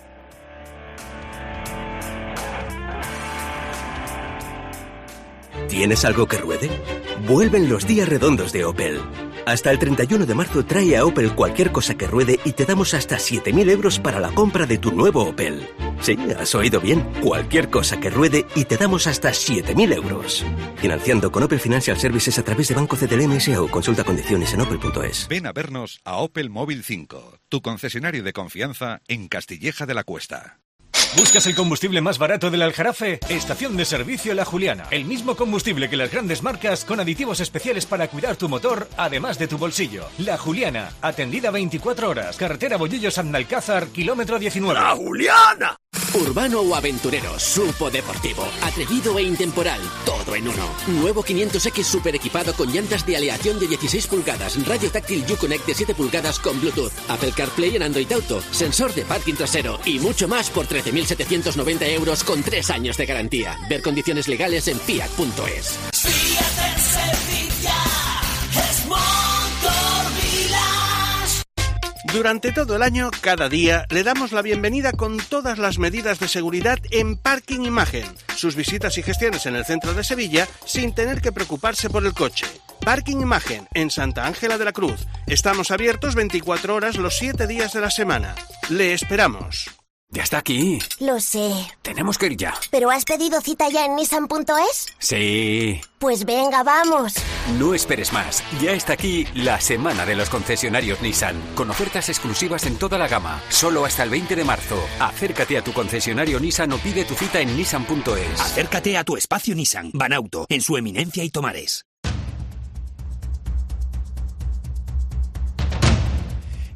¿Tienes algo que ruede? Vuelven los días redondos de Opel. Hasta el treinta y uno de marzo trae a Opel cualquier cosa que ruede y te damos hasta siete mil euros para la compra de tu nuevo Opel. Sí, has oído bien. Cualquier cosa que ruede y te damos hasta siete mil euros. Financiando con Opel Financial Services a través de Banco C T L M S o consulta condiciones en opel punto es. Ven a vernos a Opel Móvil cinco, tu concesionario de confianza en Castilleja de la Cuesta. ¿Buscas el combustible más barato del Aljarafe? Estación de servicio La Juliana. El mismo combustible que las grandes marcas con aditivos especiales para cuidar tu motor, además de tu bolsillo. La Juliana, atendida veinticuatro horas. Carretera Bollillos-Andalcázar, kilómetro diecinueve. ¡La Juliana! Urbano o aventurero, supo deportivo, atrevido e intemporal, todo en uno. Nuevo quinientos equis super equipado con llantas de aleación de dieciséis pulgadas, radio táctil Uconnect de siete pulgadas con Bluetooth, Apple CarPlay en Android Auto, sensor de parking trasero y mucho más por trece mil setecientos noventa euros con tres años de garantía. Ver condiciones legales en fiat punto es. Fiat en Sevilla es Motor Village. Durante todo el año, cada día, le damos la bienvenida con todas las medidas de seguridad en Parking Imagen. Sus visitas y gestiones en el centro de Sevilla sin tener que preocuparse por el coche. Parking Imagen, en Santa Ángela de la Cruz. Estamos abiertos veinticuatro horas los siete días de la semana. Le esperamos. Ya está aquí. Lo sé. Tenemos que ir ya. ¿Pero has pedido cita ya en Nissan punto es? Sí. Pues venga, vamos. No esperes más. Ya está aquí la semana de los concesionarios Nissan, con ofertas exclusivas en toda la gama. Solo hasta el veinte de marzo. Acércate a tu concesionario Nissan o pide tu cita en Nissan punto es. Acércate a tu espacio Nissan, Banauto, en su eminencia y Tomares.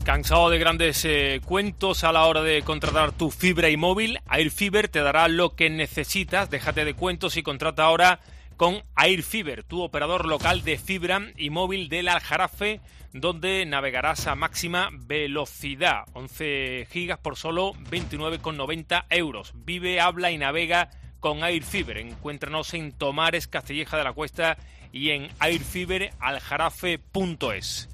¿Cansado de grandes eh, cuentos a la hora de contratar tu fibra y móvil? Airfiber te dará lo que necesitas. Déjate de cuentos y contrata ahora con Airfiber, tu operador local de fibra y móvil del Aljarafe, donde navegarás a máxima velocidad. once gigas por solo veintinueve con noventa euros. Vive, habla y navega con Airfiber. Encuéntranos en Tomares, Castilleja de la Cuesta y en airfiber aljarafe punto es.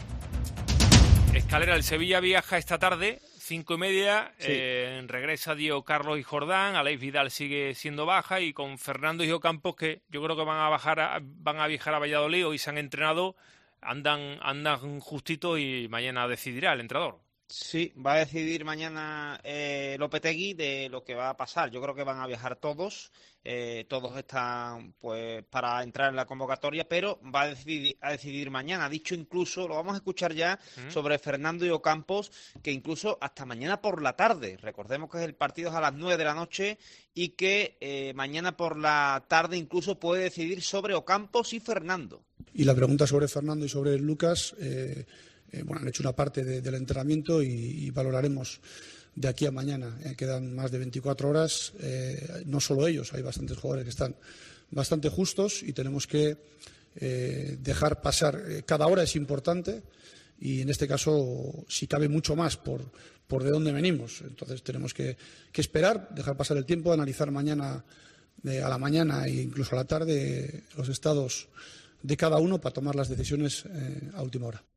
Escalera, el Sevilla viaja esta tarde, cinco y media, sí. eh, regresa Diego Carlos y Jordán, Aleix Vidal sigue siendo baja y con Fernando y Ocampos, que yo creo que van a bajar a, van a viajar a Valladolid, hoy se han entrenado, andan, andan justitos y mañana decidirá el entrenador. Sí, va a decidir mañana eh, Lopetegui de lo que va a pasar. Yo creo que van a viajar todos, eh, todos están pues para entrar en la convocatoria, pero va a decidir, a decidir mañana. Ha dicho incluso, lo vamos a escuchar ya, ¿Mm? sobre Fernando y Ocampos, que incluso hasta mañana por la tarde, recordemos que el partido es a las nueve de la noche y que eh, mañana por la tarde incluso puede decidir sobre Ocampos y Fernando. Y la pregunta sobre Fernando y sobre Lucas... Eh... Eh, bueno, han hecho una parte de, del entrenamiento y, y valoraremos de aquí a mañana. Eh, quedan más de veinticuatro horas, eh, no solo ellos, hay bastantes jugadores que están bastante justos y tenemos que eh, dejar pasar. Eh, cada hora es importante y en este caso, si cabe, mucho más por, por de dónde venimos. Entonces tenemos que, que esperar, dejar pasar el tiempo, analizar mañana eh, a la mañana e incluso a la tarde los estados de cada uno para tomar las decisiones eh, a última hora.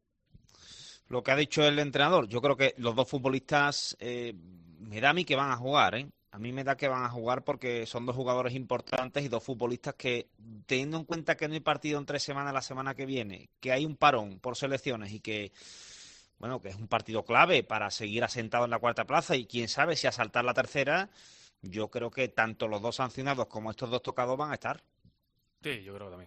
Lo que ha dicho el entrenador, yo creo que los dos futbolistas eh, me da a mí que van a jugar, ¿eh? A mí me da que van a jugar porque son dos jugadores importantes y dos futbolistas que, teniendo en cuenta que no hay partido en tres semanas la semana que viene, que hay un parón por selecciones y que, bueno, que es un partido clave para seguir asentado en la cuarta plaza y quién sabe si asaltar la tercera, yo creo que tanto los dos sancionados como estos dos tocados van a estar. Sí, yo creo que también.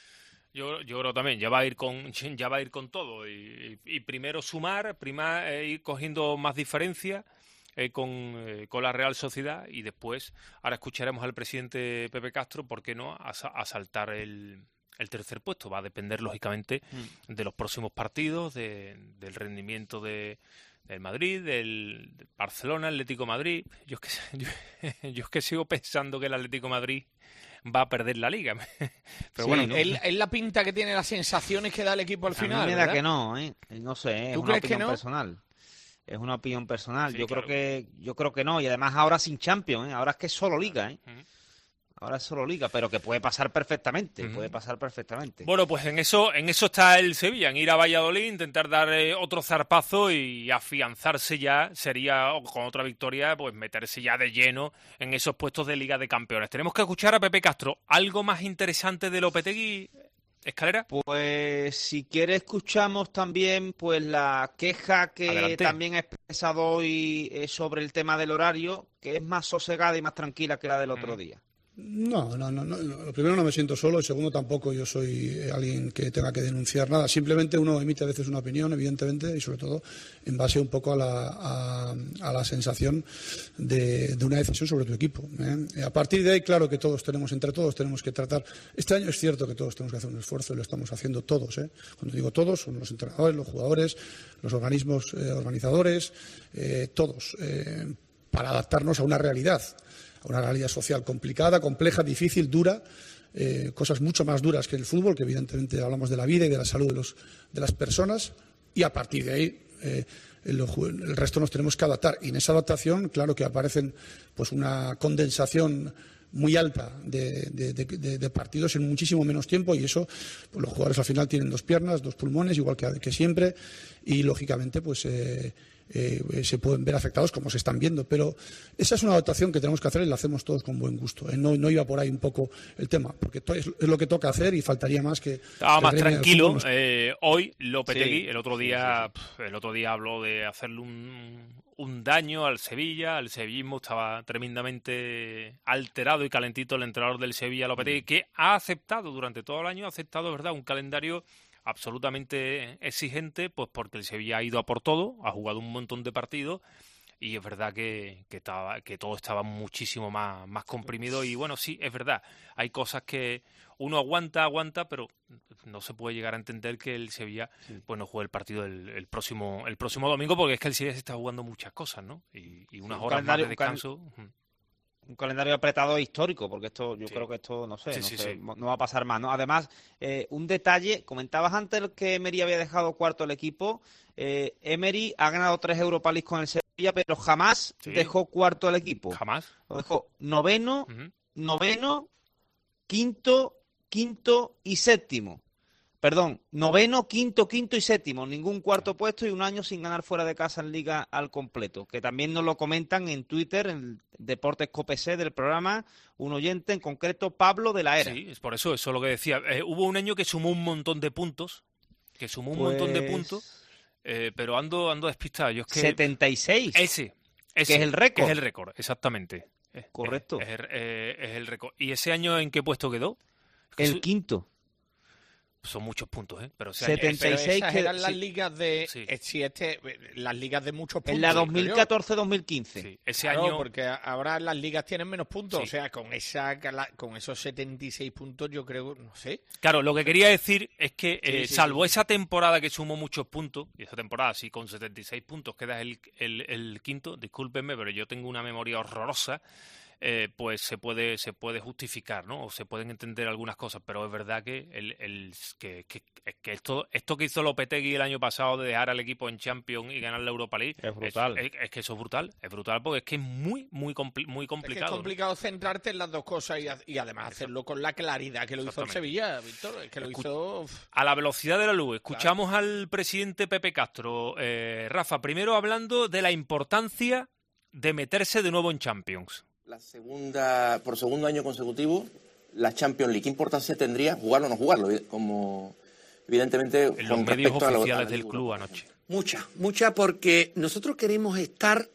Yo, yo creo también, ya va a ir con, ya va a ir con todo y, y, y primero sumar, primero eh, ir cogiendo más diferencia eh, con, eh, con la Real Sociedad y después, ahora escucharemos al presidente Pepe Castro, ¿por qué no?, asaltar el, el tercer puesto. Va a depender, lógicamente, mm. de los próximos partidos, de, del rendimiento de, del Madrid, del, del Barcelona, Atlético Madrid. Yo es que, yo, yo es que sigo pensando que el Atlético Madrid va a perder la Liga. Pero sí, bueno, ¿no? es, es la pinta que tiene, las sensaciones que da el equipo al a final. A mí me da ¿verdad? que no, ¿eh? No sé, es ¿Tú una crees opinión que no? personal. Es una opinión personal. Sí, yo claro. creo que yo creo que no. Y además ahora sin Champions, ¿eh? Ahora es que es solo Liga, ¿eh? Uh-huh. Ahora es solo Liga, pero que puede pasar perfectamente, uh-huh. puede pasar perfectamente. Bueno, pues en eso en eso está el Sevilla, en ir a Valladolid, intentar dar eh, otro zarpazo y afianzarse ya, sería con otra victoria, pues meterse ya de lleno en esos puestos de Liga de Campeones. Tenemos que escuchar a Pepe Castro. ¿Algo más interesante de Lopetegui, Escalera? Pues si quiere escuchamos también pues la queja que Adelante. también ha expresado hoy eh, sobre el tema del horario, que es más sosegada y más tranquila que la del otro uh-huh. día. No, no, no, no. Lo primero, no me siento solo. El segundo, tampoco yo soy alguien que tenga que denunciar nada. Simplemente uno emite a veces una opinión, evidentemente, y sobre todo en base un poco a la, a, a la sensación de, de una decisión sobre tu equipo, ¿eh? A partir de ahí, claro que todos tenemos, entre todos tenemos que tratar. Este año es cierto que todos tenemos que hacer un esfuerzo y lo estamos haciendo todos, ¿eh? Cuando digo todos, son los entrenadores, los jugadores, los organismos eh, organizadores, eh, todos, eh, para adaptarnos a una realidad. Una realidad social complicada, compleja, difícil, dura, eh, cosas mucho más duras que el fútbol, que evidentemente hablamos de la vida y de la salud de, los, de las personas, y a partir de ahí eh, el, el resto nos tenemos que adaptar. Y en esa adaptación, claro que aparecen pues una condensación muy alta de, de, de, de, de partidos en muchísimo menos tiempo, y eso, pues los jugadores al final tienen dos piernas, dos pulmones, igual que, que siempre, y lógicamente pues eh, Eh, se pueden ver afectados como se están viendo, pero esa es una adaptación que tenemos que hacer y la hacemos todos con buen gusto, ¿eh? no, no iba por ahí un poco el tema, porque es, es lo que toca hacer y faltaría más que... Estaba más tranquilo nos... eh, hoy Lopetegui, sí, el otro día sí, sí. Pf, el otro día habló de hacerle un, un daño al Sevilla, el sevillismo estaba tremendamente alterado y calentito el entrenador del Sevilla, Lopetegui, mm. que ha aceptado durante todo el año, ha aceptado, ¿verdad?, un calendario absolutamente exigente, pues porque el Sevilla ha ido a por todo, ha jugado un montón de partidos y es verdad que, que, estaba, que todo estaba muchísimo más, más comprimido y bueno, sí, es verdad, hay cosas que uno aguanta, aguanta, pero no se puede llegar a entender que el Sevilla sí. pues no juegue el partido el, el próximo el próximo domingo, porque es que el Sevilla se está jugando muchas cosas, ¿no? Y, y unas sí, horas más de descanso. Un, cal un calendario apretado histórico, porque esto yo sí. creo que esto, no sé, sí, no, sí, sé sí. no va a pasar más, ¿no? Además, eh, un detalle, comentabas antes que Emery había dejado cuarto el equipo. Eh, Emery ha ganado tres Europa League con el Sevilla, pero jamás sí. dejó cuarto el equipo. Jamás. Lo dejó noveno, uh-huh. noveno, quinto, quinto y séptimo. Perdón, noveno, quinto, quinto y séptimo. Ningún cuarto puesto y un año sin ganar fuera de casa en Liga al completo. Que también nos lo comentan en Twitter, en Deportes Copc del programa, un oyente, en concreto Pablo de la Era. Sí, es por eso, eso es lo que decía. Eh, hubo un año que sumó un montón de puntos, que sumó un pues... montón de puntos, eh, pero ando, ando despistado. Yo es que... setenta y seis. Ese, ese. Que es el récord. Que es el récord, exactamente. Correcto. Es, es, es, es el récord. ¿Y ese año en qué puesto quedó? El su... quinto. Son muchos puntos, ¿eh? Pero, o sea, setenta y seis pero esas que eran las sí. ligas de sí. eh, si este las ligas de muchos puntos. En la dos mil catorce dos mil quince. Sí, ese claro, año porque ahora las ligas tienen menos puntos, sí. o sea, con esa con esos setenta y seis puntos yo creo, no sé. Claro, lo que quería decir es que eh, sí, sí, salvo sí. esa temporada que sumó muchos puntos, y esa temporada sí con setenta y seis puntos queda el, el, el quinto, discúlpenme, pero yo tengo una memoria horrorosa. Eh, pues se puede se puede justificar, ¿no? O se pueden entender algunas cosas, pero es verdad que el, el que, que, que esto esto que hizo Lopetegui el año pasado de dejar al equipo en Champions y ganar la Europa League es brutal. Es, es, es que eso es brutal, es brutal porque es que es muy muy compli muy complicado. Es, que es complicado ¿no? centrarte en las dos cosas y, y además hacerlo con la claridad que lo hizo el Sevilla, Víctor, es que lo hizo a la velocidad de la luz. Escuchamos claro. al presidente Pepe Castro. Eh, Rafa, primero hablando de la importancia de meterse de nuevo en Champions. La segunda, por segundo año consecutivo, la Champions League. ¿Qué importancia tendría jugarlo o no jugarlo? Como evidentemente en los medios oficiales del club anoche. Mucha, mucha porque nosotros queremos estar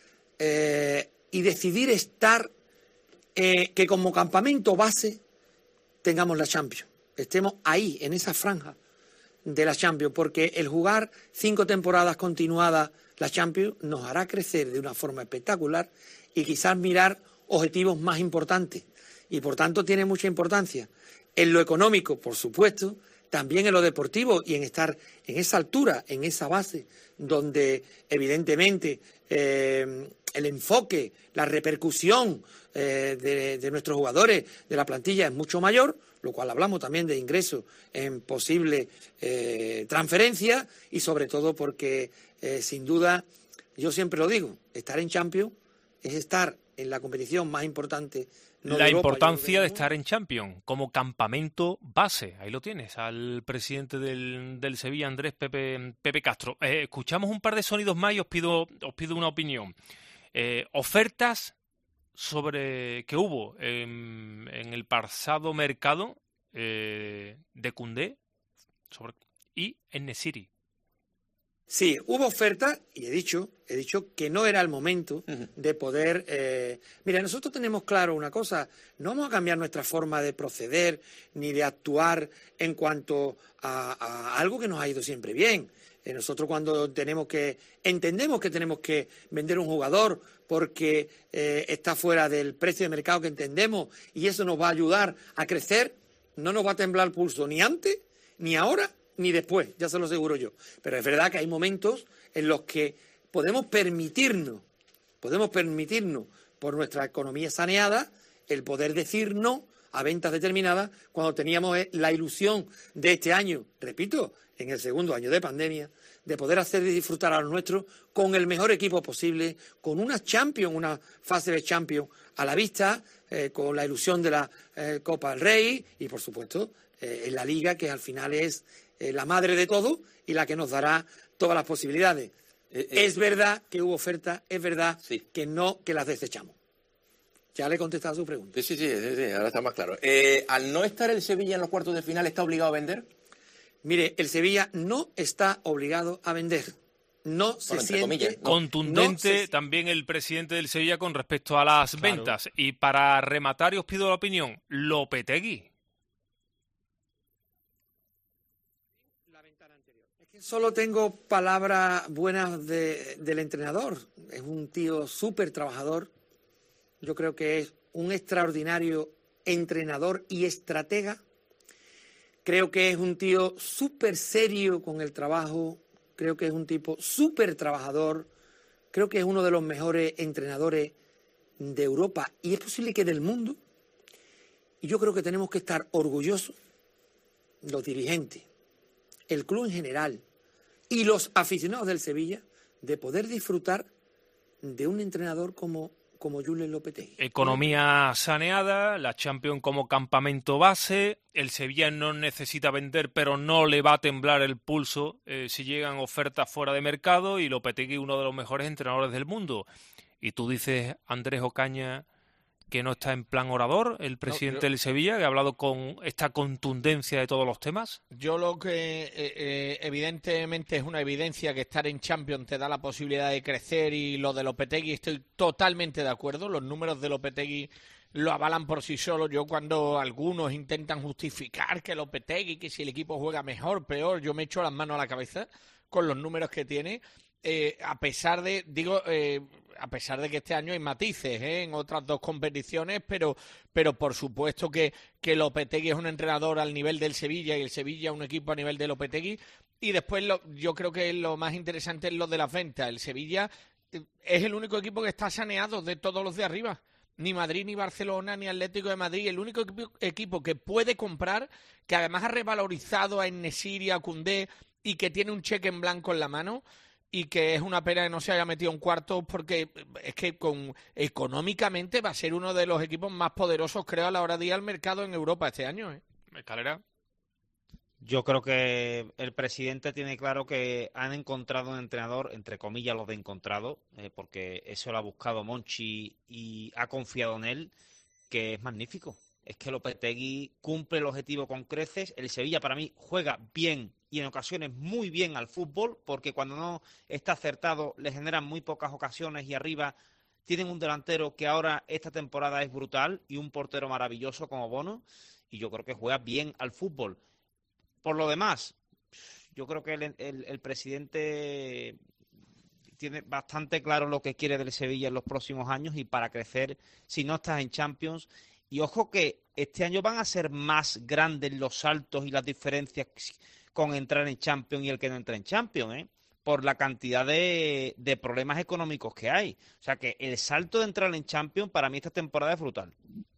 eh, y decidir estar eh, que como campamento base tengamos la Champions. Estemos ahí, en esa franja de la Champions, porque el jugar cinco temporadas continuadas la Champions nos hará crecer de una forma espectacular y quizás mirar objetivos más importantes. Y por tanto tiene mucha importancia en lo económico, por supuesto, también en lo deportivo y en estar en esa altura, en esa base, donde evidentemente eh, el enfoque, la repercusión eh, de, de nuestros jugadores, de la plantilla es mucho mayor, lo cual hablamos también de ingresos en posible eh, transferencia y sobre todo porque eh, sin duda, yo siempre lo digo, estar en Champions es estar en la competición más importante. No la de Europa, importancia de estar en Champions como campamento base. Ahí lo tienes, al presidente del, del Sevilla, Andrés Pepe, Pepe Castro. Eh, escuchamos un par de sonidos más y os pido, os pido una opinión. Eh, ofertas sobre que hubo en, en el pasado mercado eh, de Koundé sobre, y en Nesiri. Sí, hubo ofertas y he dicho, he dicho que no era el momento uh-huh. de poder... Eh... Mira, nosotros tenemos claro una cosa, no vamos a cambiar nuestra forma de proceder ni de actuar en cuanto a, a algo que nos ha ido siempre bien. Eh, nosotros cuando tenemos que... Entendemos que tenemos que vender un jugador porque eh, está fuera del precio de mercado que entendemos y eso nos va a ayudar a crecer, no nos va a temblar el pulso ni antes, ni ahora, ni después, ya se lo aseguro yo. Pero es verdad que hay momentos en los que podemos permitirnos, podemos permitirnos, por nuestra economía saneada, el poder decir no a ventas determinadas cuando teníamos la ilusión de este año, repito, en el segundo año de pandemia, de poder hacer y disfrutar a los nuestros con el mejor equipo posible, con una Champions, una fase de Champions a la vista, eh, con la ilusión de la eh, Copa del Rey y, por supuesto, eh, en la Liga, que al final es eh, la madre de todo y la que nos dará todas las posibilidades. Eh, eh, es verdad que hubo ofertas, es verdad sí. que no, que las desechamos. Ya le he contestado a su pregunta. Sí, sí, sí, sí, ahora está más claro. Eh, al no estar el Sevilla en los cuartos de final, ¿está obligado a vender? Mire, el Sevilla no está obligado a vender. No bueno, se siente... Comillas, no, contundente no se... también el presidente del Sevilla con respecto a las claro. ventas. Y para rematar, y os pido la opinión, Lopetegui. Solo tengo palabras buenas de, del entrenador. Es un tío súper trabajador. Yo creo que es un extraordinario entrenador y estratega. Creo que es un tío súper serio con el trabajo. Creo que es un tipo súper trabajador. Creo que es uno de los mejores entrenadores de Europa y es posible que del mundo. Y yo creo que tenemos que estar orgullosos, los dirigentes, el club en general y los aficionados del Sevilla, de poder disfrutar de un entrenador como, como Julen Lopetegui. Economía saneada, la Champions como campamento base, el Sevilla no necesita vender, pero no le va a temblar el pulso eh, si llegan ofertas fuera de mercado, y Lopetegui uno de los mejores entrenadores del mundo. Y tú dices, Andrés Ocaña, que no está en plan orador, el presidente no, yo, del Sevilla, que ha hablado con esta contundencia de todos los temas. Yo lo que eh, eh, evidentemente es una evidencia que estar en Champions te da la posibilidad de crecer, y lo de Lopetegui estoy totalmente de acuerdo. Los números de Lopetegui lo avalan por sí solos. Yo, cuando algunos intentan justificar que Lopetegui, que si el equipo juega mejor, peor, yo me echo las manos a la cabeza con los números que tiene. Eh, a pesar de, digo, eh, a pesar de que este año hay matices ¿eh? en otras dos competiciones, pero, pero por supuesto que, que Lopetegui es un entrenador al nivel del Sevilla y el Sevilla un equipo a nivel de Lopetegui. Y después lo, yo creo que lo más interesante es lo de las ventas. El Sevilla es el único equipo que está saneado de todos los de arriba. Ni Madrid, ni Barcelona, ni Atlético de Madrid. El único equipo, equipo que puede comprar, que además ha revalorizado a En-Nesyri, a Koundé, y que tiene un cheque en blanco en la mano. Y que es una pena que no se haya metido un cuarto, porque es que con económicamente va a ser uno de los equipos más poderosos, creo, a la hora de ir al mercado en Europa este año. ¿eh? Escalera. Yo creo que el presidente tiene claro que han encontrado un entrenador, entre comillas lo de encontrado, eh, porque eso lo ha buscado Monchi y ha confiado en él, que es magnífico. Es que Lopetegui cumple el objetivo con creces. El Sevilla, para mí, juega bien y en ocasiones muy bien al fútbol, porque cuando no está acertado le generan muy pocas ocasiones, y arriba tienen un delantero que ahora esta temporada es brutal y un portero maravilloso como Bono, y yo creo que juega bien al fútbol. Por lo demás, yo creo que el, el, el presidente tiene bastante claro lo que quiere del Sevilla en los próximos años, y para crecer, si no estás en Champions. Y ojo que este año van a ser más grandes los saltos y las diferencias con entrar en Champions y el que no entra en Champions, ¿eh? Por la cantidad de, de problemas económicos que hay. O sea que el salto de entrar en Champions para mí esta temporada es brutal.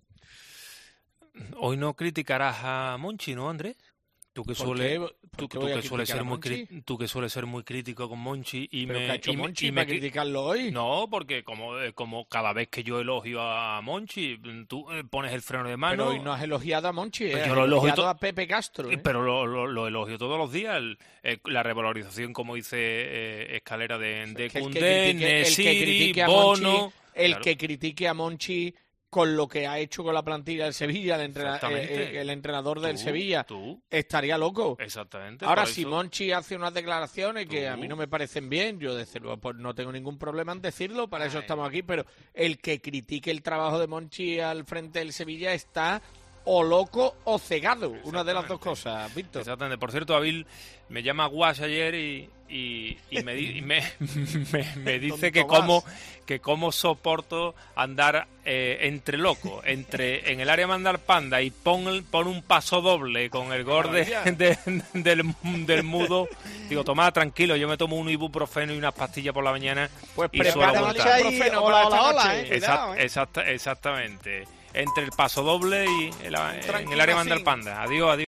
Hoy no criticarás a Monchi, ¿no, Andrés? Tú que sueles tú, tú que sueles ser muy cri- tú que sueles ser muy crítico con Monchi y ¿Pero me qué ha hecho y me, Monchi y para me criticarlo hoy? No, porque como como cada vez que yo elogio a Monchi, tú pones el freno de mano. Pero hoy no has elogiado a Monchi, pues has yo lo elogio elogiado to- a Pepe Castro. ¿eh? Pero lo, lo, lo elogio todos los días. El, el, la revalorización, como dice eh, Escalera, de, de Koundé, En-Nesyri, Bono. El claro. que critique a Monchi con lo que ha hecho con la plantilla del Sevilla, el, entrena- eh, el entrenador del tú, Sevilla, tú. estaría loco. Exactamente. Ahora, por si eso... Monchi hace unas declaraciones que tú. a mí no me parecen bien, yo desde luego pues no tengo ningún problema en decirlo, para eso estamos aquí, pero el que critique el trabajo de Monchi al frente del Sevilla está o loco o cegado, una de las dos cosas, Víctor. Exactamente. Por cierto, Abil me llama Guas ayer y, y, y, me, di, y me, me, me dice que cómo, que cómo soporto andar eh, entre locos, entre en el área mandar panda y pon, pon un paso doble con el gol de, de, del, del mudo. Digo, toma, tranquilo, yo me tomo un ibuprofeno y unas pastillas por la mañana. Pues y prepara suelo mucha ibuprofeno para esta noche. eh, Cuidado, eh. Exact, exacta, exactamente. Entre el paso doble y el, en el área mandar panda. Adiós, adiós.